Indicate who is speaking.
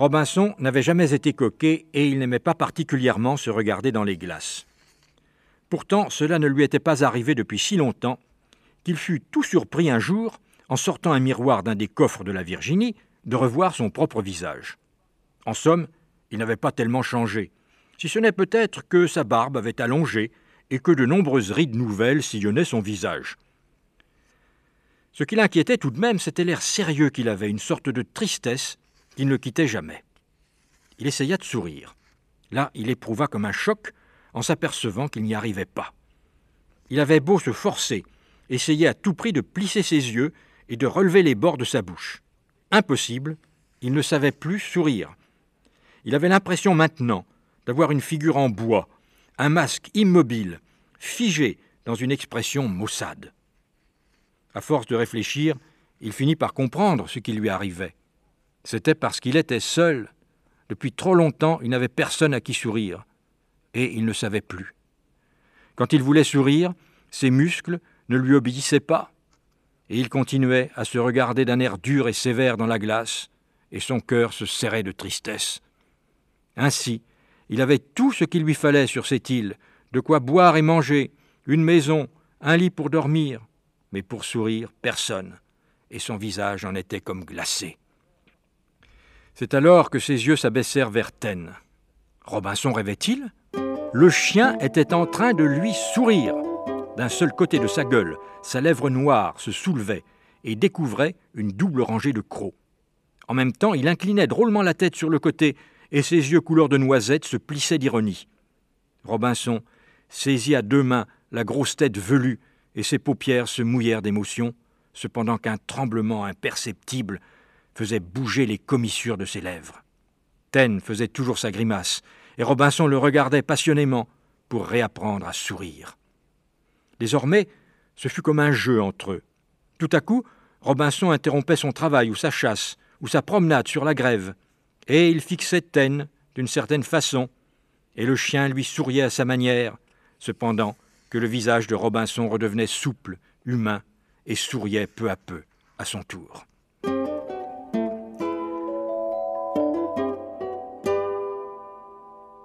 Speaker 1: Robinson n'avait jamais été coquet et il n'aimait pas particulièrement se regarder dans les glaces. Pourtant, cela ne lui était pas arrivé depuis si longtemps qu'il fut tout surpris un jour, en sortant un miroir d'un des coffres de la Virginie, de revoir son propre visage. En somme, il n'avait pas tellement changé, si ce n'est peut-être que sa barbe avait allongé et que de nombreuses rides nouvelles sillonnaient son visage. Ce qui l'inquiétait tout de même, c'était l'air sérieux qu'il avait, une sorte de tristesse qui ne le quittait jamais. Il essaya de sourire. Là, il éprouva comme un choc en s'apercevant qu'il n'y arrivait pas. Il avait beau se forcer, essayer à tout prix de plisser ses yeux et de relever les bords de sa bouche. Impossible, il ne savait plus sourire. Il avait l'impression maintenant d'avoir une figure en bois, un masque immobile, figé dans une expression maussade. À force de réfléchir, il finit par comprendre ce qui lui arrivait. C'était parce qu'il était seul. Depuis trop longtemps, il n'avait personne à qui sourire. Et il ne savait plus. Quand il voulait sourire, ses muscles ne lui obéissaient pas. Et il continuait à se regarder d'un air dur et sévère dans la glace, et son cœur se serrait de tristesse. Ainsi, il avait tout ce qu'il lui fallait sur cette île, de quoi boire et manger, une maison, un lit pour dormir, mais pour sourire, personne, et son visage en était comme glacé. C'est alors que ses yeux s'abaissèrent vers Taine. Robinson rêvait-il ? Le chien était en train de lui sourire. D'un seul côté de sa gueule, sa lèvre noire se soulevait et découvrait une double rangée de crocs. En même temps, il inclinait drôlement la tête sur le côté et ses yeux couleur de noisette se plissaient d'ironie. Robinson saisit à deux mains la grosse tête velue et ses paupières se mouillèrent d'émotion, cependant qu'un tremblement imperceptible faisait bouger les commissures de ses lèvres. Taine faisait toujours sa grimace, et Robinson le regardait passionnément pour réapprendre à sourire. Désormais, ce fut comme un jeu entre eux. Tout à coup, Robinson interrompait son travail ou sa chasse, ou sa promenade sur la grève, et il fixait Taine d'une certaine façon, et le chien lui souriait à sa manière, cependant que le visage de Robinson redevenait souple, humain, et souriait peu à peu à son tour.